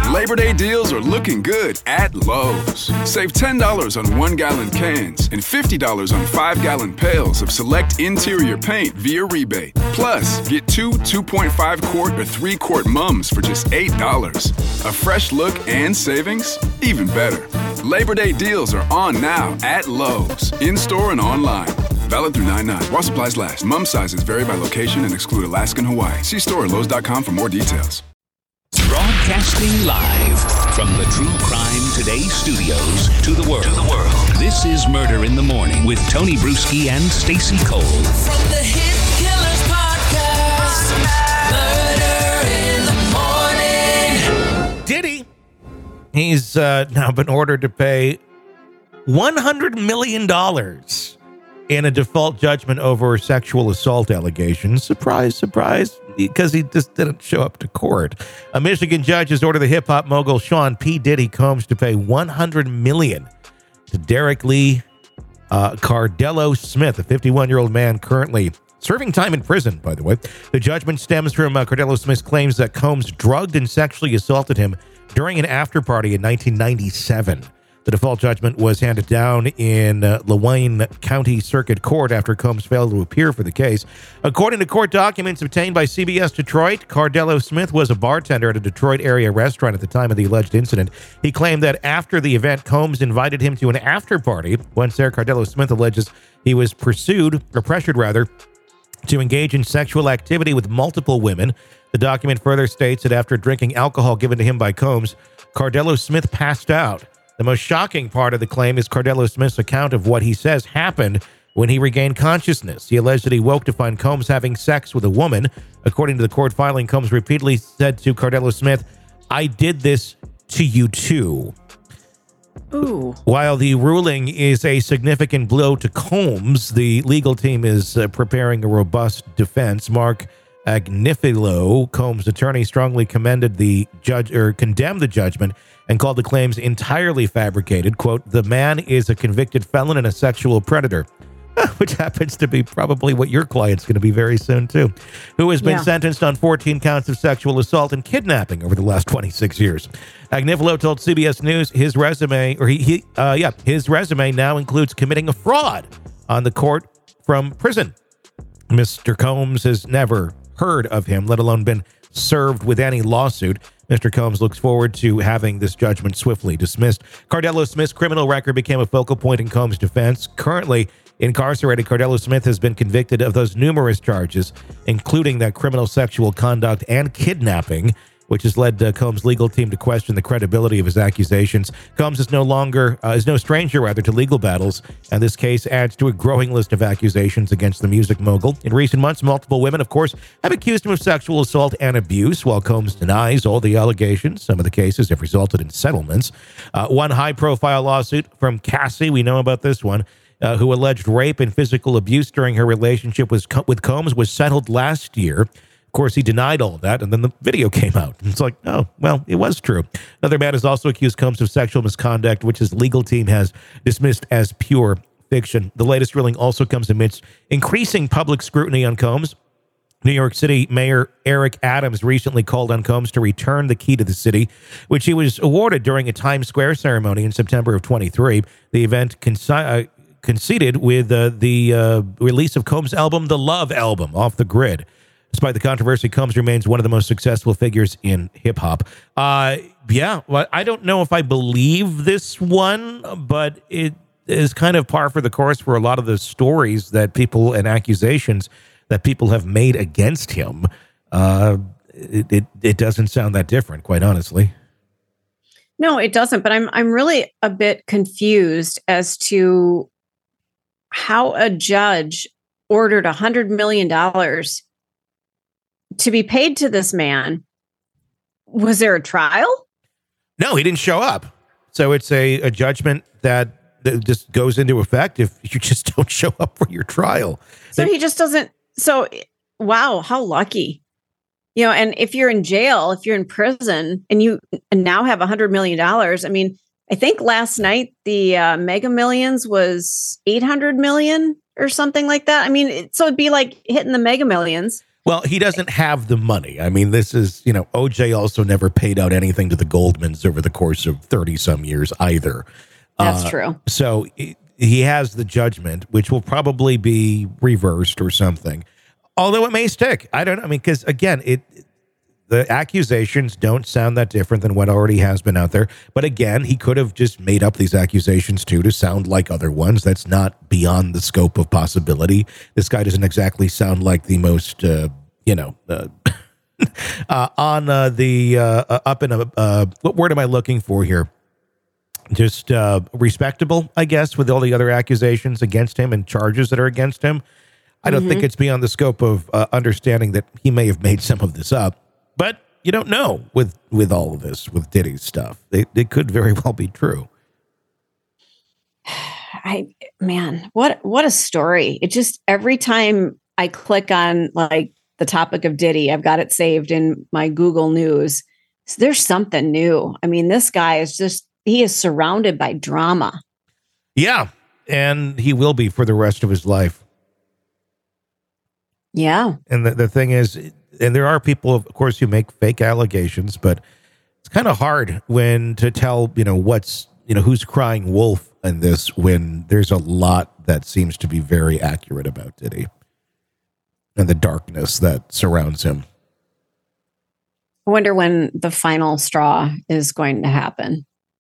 Labor Day deals are looking good at Lowe's. Save $10 on 1-gallon cans and $50 on 5-gallon pails of select interior paint via rebate. Plus, get 2.5-quart or 3-quart mums for just $8. A fresh look and savings? Even better. Labor Day deals are on now at Lowe's, in-store and online. Valid through 9/9. While supplies last. Mum sizes vary by location and exclude Alaska and Hawaii. See store at Lowe's.com for more details. Broadcasting live from the True Crime Today studios to the world. This is Murder in the Morning with Tony Bruschi and Stacey Cole. From the Hit Killers Podcast, Murder in the Morning. Diddy, he's now been ordered to pay $100 million in a default judgment over sexual assault allegations. Surprise, surprise, because he just didn't show up to court. A Michigan judge has ordered the hip-hop mogul Sean P. Diddy Combs to pay $100 million to Derek Lee Cardello Smith, a 51-year-old man currently serving time in prison, by the way. The judgment stems from Cardello Smith's claims that Combs drugged and sexually assaulted him during an after-party in 1997. The default judgment was handed down in Lemoyne County Circuit Court after Combs failed to appear for the case. According to court documents obtained by CBS Detroit, Cardello Smith was a bartender at a Detroit area restaurant at the time of the alleged incident. He claimed that after the event, Combs invited him to an after-party. Once there, Cardello Smith alleges he was pressured to engage in sexual activity with multiple women. The document further states that after drinking alcohol given to him by Combs, Cardello Smith passed out. The most shocking part of the claim is Cardello Smith's account of what he says happened when he regained consciousness. He alleged that he woke to find Combs having sex with a woman. According to the court filing, Combs repeatedly said to Cardello Smith, "I did this to you too." Ooh. While the ruling is a significant blow to Combs, the legal team is preparing a robust defense. Mark Agnifilo, Combs' attorney, strongly condemned the judgment and called the claims entirely fabricated. Quote, "The man is a convicted felon and a sexual predator," which happens to be probably what your client's going to be very soon, too, who has been sentenced on 14 counts of sexual assault and kidnapping over the last 26 years. Agnifilo told CBS News his resume now includes committing a fraud on the court from prison. Mr. Combs has never heard of him, let alone been served with any lawsuit. Mr. Combs looks forward to having this judgment swiftly dismissed. Cardello Smith's criminal record became a focal point in Combs' defense. Currently incarcerated, Cardello Smith has been convicted of those numerous charges, including that criminal sexual conduct and kidnapping, which has led Combs' legal team to question the credibility of his accusations. Combs is no stranger to legal battles, and this case adds to a growing list of accusations against the music mogul. In recent months, multiple women, of course, have accused him of sexual assault and abuse. While Combs denies all the allegations, some of the cases have resulted in settlements. One high-profile lawsuit from Cassie, we know about this one, who alleged rape and physical abuse during her relationship with Combs, was settled last year. Of course, he denied all that, and then the video came out. It's like, oh, well, it was true. Another man has also accused Combs of sexual misconduct, which his legal team has dismissed as pure fiction. The latest ruling also comes amidst increasing public scrutiny on Combs. New York City Mayor Eric Adams recently called on Combs to return the key to the city, which he was awarded during a Times Square ceremony in September of 23. The event coincided with the release of Combs' album, The Love Album, Off the Grid. Despite the controversy, Combs remains one of the most successful figures in hip-hop. Well, I don't know if I believe this one, but it is kind of par for the course for a lot of the stories that people and accusations that people have made against him. It doesn't sound that different, quite honestly. No, it doesn't. But I'm really a bit confused as to how a judge ordered $100 million to be paid to this man. Was there a trial? No, he didn't show up. So it's a judgment that just goes into effect if you just don't show up for your trial. So he just doesn't. So, wow, how lucky. And if you're in jail, if you're in prison and you now have $100 million, I mean, I think last night the Mega Millions was 800 million or something like that. I mean, so it'd be like hitting the Mega Millions. Well, he doesn't have the money. I mean, this is, OJ also never paid out anything to the Goldmans over the course of 30 some years either. That's true. So he has the judgment, which will probably be reversed or something. Although it may stick. I don't know. I mean, because again, the accusations don't sound that different than what already has been out there. But again, he could have just made up these accusations too to sound like other ones. That's not beyond the scope of possibility. This guy doesn't exactly sound like the most, up in a, what word am I looking for here? Just respectable, I guess, with all the other accusations against him and charges that are against him. I don't think it's beyond the scope of understanding that he may have made some of this up. But you don't know with all of this, with Diddy's stuff. It could very well be true. What a story. It just, every time I click on like the topic of Diddy, I've got it saved in my Google News. So there's something new. I mean, this guy he is surrounded by drama. Yeah. And he will be for the rest of his life. Yeah. And the thing is, and there are people, of course, who make fake allegations, but it's kind of hard to tell, who's crying wolf in this when there's a lot that seems to be very accurate about Diddy and the darkness that surrounds him. I wonder when the final straw is going to happen.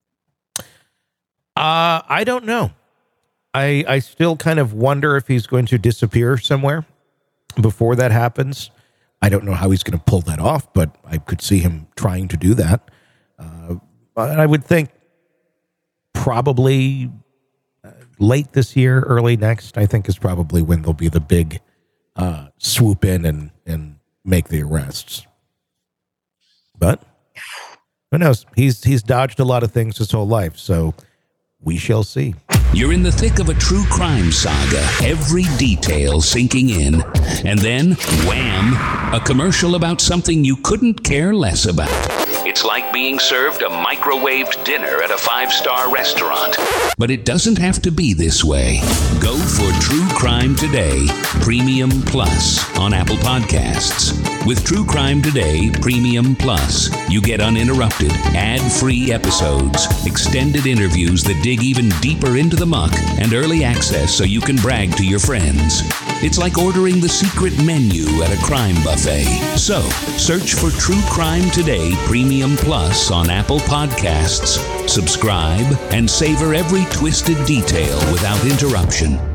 I don't know. I still kind of wonder if he's going to disappear somewhere before that happens. I don't know how he's going to pull that off, but I could see him trying to do that. But I would think probably late this year, early next, I think is probably when there'll be the big swoop in and make the arrests. But who knows? He's dodged a lot of things his whole life, so we shall see. You're in the thick of a true crime saga, every detail sinking in. And then, wham, a commercial about something you couldn't care less about. It's like being served a microwaved dinner at a 5-star restaurant. But it doesn't have to be this way. Go for True Crime Today, Premium Plus on Apple Podcasts. With True Crime Today, Premium Plus, you get uninterrupted, ad-free episodes, extended interviews that dig even deeper into the muck, and early access so you can brag to your friends. It's like ordering the secret menu at a crime buffet. So, search for True Crime Today, Premium Plus on Apple Podcasts, subscribe, and savor every twisted detail without interruption.